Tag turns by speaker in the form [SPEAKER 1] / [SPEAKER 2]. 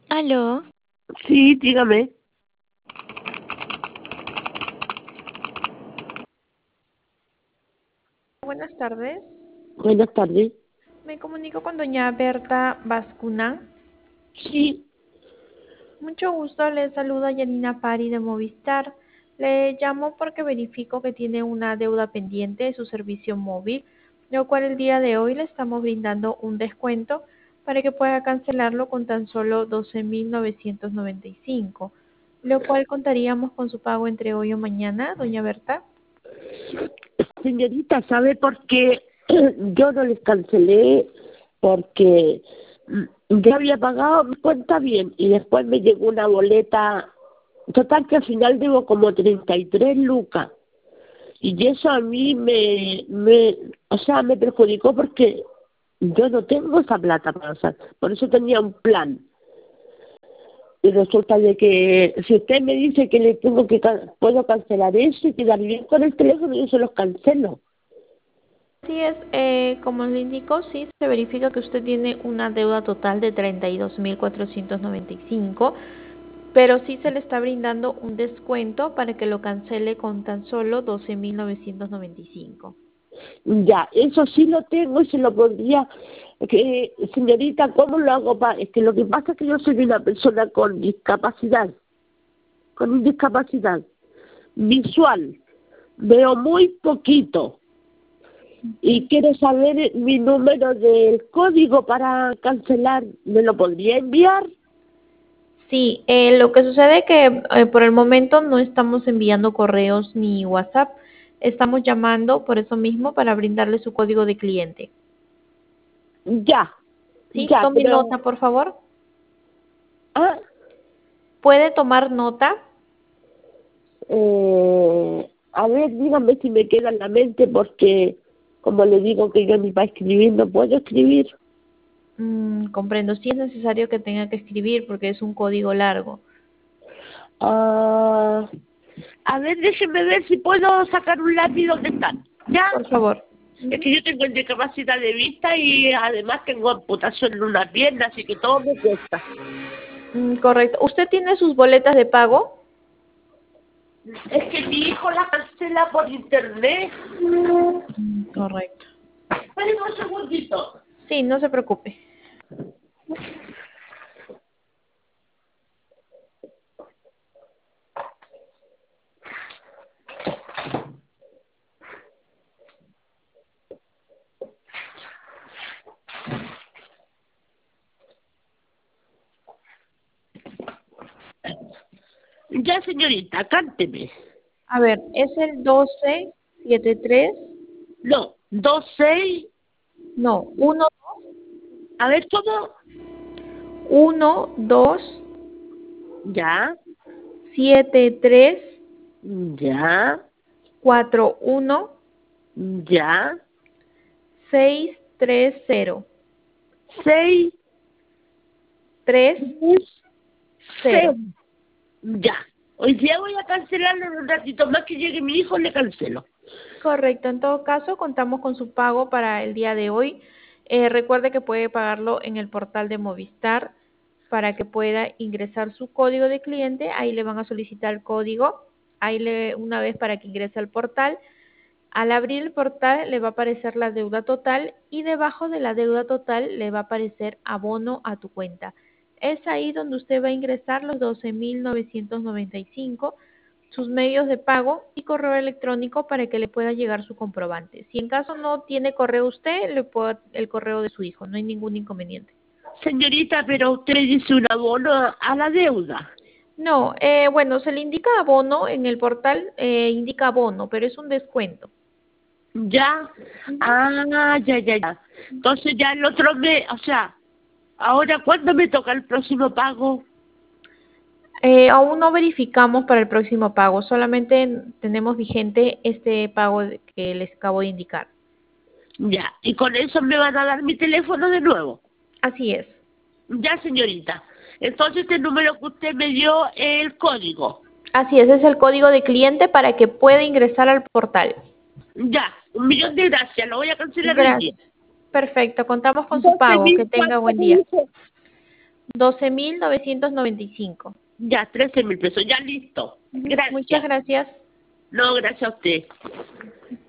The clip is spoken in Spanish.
[SPEAKER 1] Aló,
[SPEAKER 2] Sí, dígame.
[SPEAKER 3] Buenas tardes.
[SPEAKER 2] Buenas tardes.
[SPEAKER 3] Me comunico con doña Berta Bascuna.
[SPEAKER 2] Sí,
[SPEAKER 3] Mucho gusto, le saluda Yanina Pari de Movistar. Le llamo porque verifico que tiene una deuda pendiente de su servicio móvil, lo cual el día de hoy le estamos brindando un descuento para que pueda cancelarlo con tan solo 12.995, lo cual contaríamos con su pago entre hoy o mañana, doña Berta.
[SPEAKER 2] señorita, ¿sabe por qué yo no les cancelé? Porque yo había pagado mi cuenta bien y después me llegó una boleta, total que al final debo como 33 lucas. Y eso a mí me perjudicó porque yo no tengo esa plata para usar. Por eso tenía un plan. Y resulta de que si usted me dice que le tengo que puedo cancelar eso y quedar bien con el teléfono, yo se los cancelo.
[SPEAKER 3] Así es, como le indicó, sí, se verifica que usted tiene una deuda total de 32.495, pero sí se le está brindando un descuento para que lo cancele con tan solo 12.995.
[SPEAKER 2] Ya, eso sí lo tengo y se lo podría. Señorita, ¿cómo lo hago? Es que lo que pasa es que yo soy una persona con discapacidad visual. Veo muy poquito y quiero saber mi número del código para cancelar. ¿Me lo podría enviar?
[SPEAKER 3] Sí, lo que sucede es que por el momento no estamos enviando correos ni WhatsApp, estamos llamando por eso mismo para brindarle su código de cliente.
[SPEAKER 2] Ya,
[SPEAKER 3] ¿Sí?
[SPEAKER 2] ya,
[SPEAKER 3] Tome
[SPEAKER 2] pero...
[SPEAKER 3] nota, por favor.
[SPEAKER 2] Ah,
[SPEAKER 3] ¿Puede tomar nota?
[SPEAKER 2] a ver, dígame si me queda en la mente porque, como le digo que yo ni para escribir no puedo escribir.
[SPEAKER 3] Comprendo. Sí es necesario que tenga que escribir porque es un código largo.
[SPEAKER 2] Ah, a ver, déjeme ver si puedo sacar un lápiz donde están. ¿Ya?
[SPEAKER 3] Por favor.
[SPEAKER 2] Es que yo tengo discapacidad de vista y además tengo amputación en una pierna, así que todo me cuesta.
[SPEAKER 3] Correcto. ¿Usted tiene sus boletas de pago?
[SPEAKER 2] Es que mi hijo la cancela por internet.
[SPEAKER 3] Correcto.
[SPEAKER 2] Espérenme un segundito.
[SPEAKER 3] Sí, no se preocupe.
[SPEAKER 2] Ya, señorita, cánteme.
[SPEAKER 3] A ver, es el 1273.
[SPEAKER 2] No, 26.
[SPEAKER 3] No, 1,
[SPEAKER 2] A ver, ¿cómo?
[SPEAKER 3] 1, 2,
[SPEAKER 2] Ya,
[SPEAKER 3] 7, 3,
[SPEAKER 2] ya,
[SPEAKER 3] 4, 1,
[SPEAKER 2] ya.
[SPEAKER 3] 6, 3, 0.
[SPEAKER 2] 6,
[SPEAKER 3] 3, 0.
[SPEAKER 2] 6. Ya. Hoy día voy a cancelarlo en un ratito más que llegue mi hijo, le cancelo.
[SPEAKER 3] Correcto. En todo caso, contamos con su pago para el día de hoy. Recuerde que puede pagarlo en el portal de Movistar para que pueda ingresar su código de cliente. Ahí le van a solicitar el código. Una vez para que ingrese al portal. Al abrir el portal le va a aparecer la deuda total y debajo de la deuda total le va a aparecer abono a tu cuenta. Es ahí donde usted va a ingresar los 12.995, sus medios de pago y correo electrónico para que le pueda llegar su comprobante. Si en caso no tiene correo usted, le puede el correo de su hijo, no hay ningún inconveniente.
[SPEAKER 2] Señorita, pero usted le dice un abono a la deuda.
[SPEAKER 3] No, bueno, se le indica abono en el portal, indica abono, pero es un descuento.
[SPEAKER 2] Ya. Ah, ya, ya, ya. Entonces ya el otro mes, o sea, ahora, ¿cuándo me toca el próximo pago?
[SPEAKER 3] Aún no verificamos para el próximo pago, solamente tenemos vigente este pago que les acabo de indicar.
[SPEAKER 2] Ya. Y con eso me van a dar mi teléfono de nuevo.
[SPEAKER 3] Así es.
[SPEAKER 2] Ya, señorita. Entonces el número que usted me dio es el código.
[SPEAKER 3] Así es el código de cliente para que pueda ingresar al portal.
[SPEAKER 2] Ya. 1.000.000 de gracias. Lo voy a cancelar hoy día.
[SPEAKER 3] Gracias. Perfecto, contamos con su pago. Que
[SPEAKER 2] 12.000,
[SPEAKER 3] tenga
[SPEAKER 2] ¿cuánto
[SPEAKER 3] buen
[SPEAKER 2] me
[SPEAKER 3] día.
[SPEAKER 2] dice?
[SPEAKER 3] 12.995.
[SPEAKER 2] Ya, 13.000 pesos, ya listo. Gracias.
[SPEAKER 3] Muchas gracias.
[SPEAKER 2] No, gracias a usted.